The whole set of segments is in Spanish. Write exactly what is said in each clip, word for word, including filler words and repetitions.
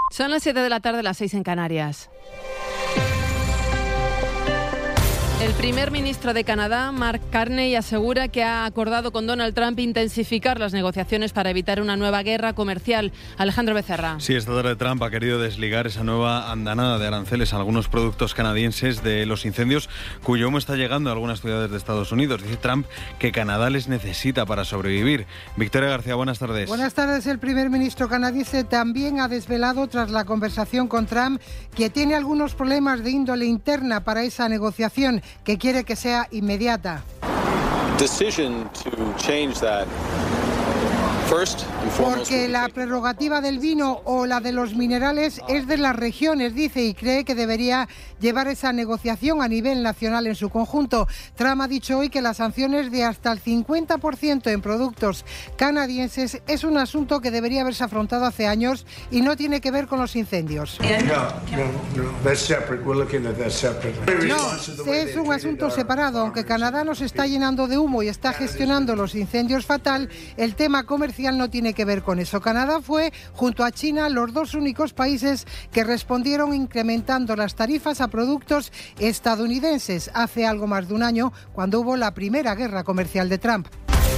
Son las siete de la tarde, las seis en Canarias. El primer ministro de Canadá, Mark Carney, asegura que ha acordado con Donald Trump intensificar las negociaciones para evitar una nueva guerra comercial. Alejandro Becerra. Sí, esta tarde Trump ha querido desligar esa nueva andanada de aranceles a algunos productos canadienses de los incendios cuyo humo está llegando a algunas ciudades de Estados Unidos. Dice Trump que Canadá les necesita para sobrevivir. Victoria García, buenas tardes. Buenas tardes. El primer ministro canadiense también ha desvelado, tras la conversación con Trump, que tiene algunos problemas de índole interna para esa negociación, que quiere que sea inmediata. Porque la prerrogativa del vino o la de los minerales es de las regiones, dice, y cree que debería llevar esa negociación a nivel nacional en su conjunto. Trump ha dicho hoy que las sanciones de hasta el cincuenta por ciento en productos canadienses es un asunto que debería haberse afrontado hace años y no tiene que ver con los incendios. No, es un asunto separado. Aunque Canadá nos está llenando de humo y está gestionando los incendios fatal, el tema comercial no tiene que ver con eso. Canadá fue, junto a China, los dos únicos países que respondieron incrementando las tarifas a productos estadounidenses hace algo más de un año, cuando hubo la primera guerra comercial de Trump.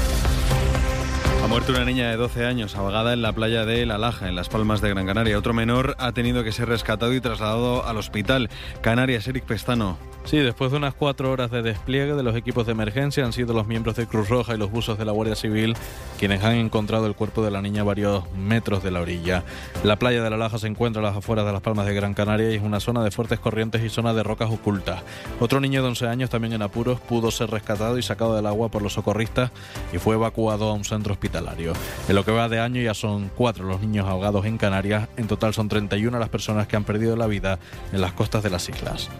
Ha muerto una niña de doce años ahogada en la playa de La Laja, en Las Palmas de Gran Canaria. Otro menor ha tenido que ser rescatado y trasladado al hospital. Canarias, Eric Pestano. Sí, después de unas cuatro horas de despliegue de los equipos de emergencia, han sido los miembros de Cruz Roja y los buzos de la Guardia Civil quienes han encontrado el cuerpo de la niña a varios metros de la orilla. La playa de La Laja se encuentra a las afueras de Las Palmas de Gran Canaria y es una zona de fuertes corrientes y zona de rocas ocultas. Otro niño de once años, también en apuros, pudo ser rescatado y sacado del agua por los socorristas y fue evacuado a un centro hospitalario. En lo que va de año ya son cuatro los niños ahogados en Canarias. En total son treinta y una las personas que han perdido la vida en las costas de las islas.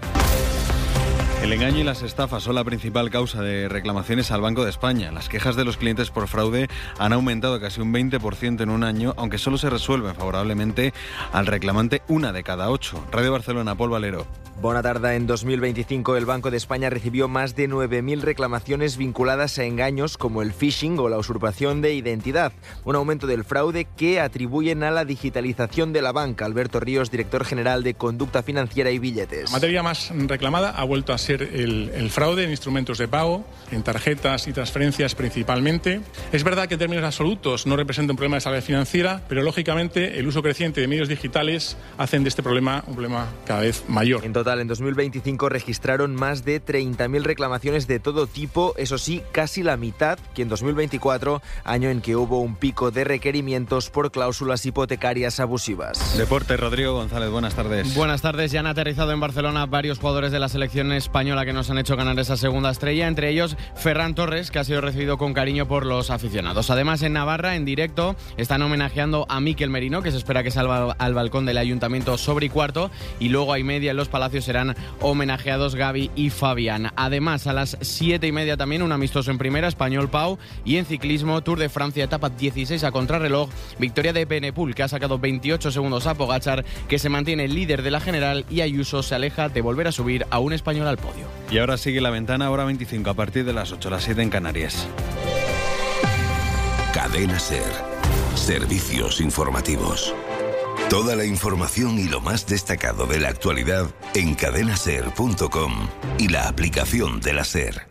El engaño y las estafas son la principal causa de reclamaciones al Banco de España. Las quejas de los clientes por fraude han aumentado casi un veinte por ciento en un año, aunque solo se resuelven favorablemente al reclamante una de cada ocho. Radio Barcelona, Pol Valero. Bona tarda. En dos mil veinticinco el Banco de España recibió más de nueve mil reclamaciones vinculadas a engaños como el phishing o la usurpación de identidad. Un aumento del fraude que atribuyen a la digitalización de la banca. Alberto Ríos, director general de Conducta Financiera y Billetes. La materia más reclamada ha vuelto a ser el, el fraude en instrumentos de pago, en tarjetas y transferencias principalmente. Es verdad que en términos absolutos no representa un problema de salud financiera, pero lógicamente el uso creciente de medios digitales hacen de este problema un problema cada vez mayor. En total, en dos mil veinticinco registraron más de treinta mil reclamaciones de todo tipo, eso sí, casi la mitad que en dos mil veinticuatro, año en que hubo un pico de requerimientos por cláusulas hipotecarias abusivas. Deporte, Rodrigo González, buenas tardes. Buenas tardes. Ya han aterrizado en Barcelona varios jugadores de la selección española que nos han hecho ganar esa segunda estrella, entre ellos Ferran Torres, que ha sido recibido con cariño por los aficionados. Además, en Navarra, en directo, están homenajeando a Mikel Merino, que se espera que salga al balcón del Ayuntamiento sobre y cuarto, y luego a y media en los Palacios serán homenajeados Gavi y Fabián. Además, a las siete y media también un amistoso en primera, Español-Pau, y en ciclismo, Tour de Francia, etapa dieciséis a contrarreloj, victoria de Benepul, que ha sacado veintiocho segundos a Pogačar, que se mantiene líder de la general, y Ayuso se aleja de volver a subir a un español al podio. Y ahora sigue la ventana, hora veinticinco, a partir de las ocho, las siete en Canarias. Cadena SER. Servicios informativos. Toda la información y lo más destacado de la actualidad en cadena ser punto com y la aplicación de la SER.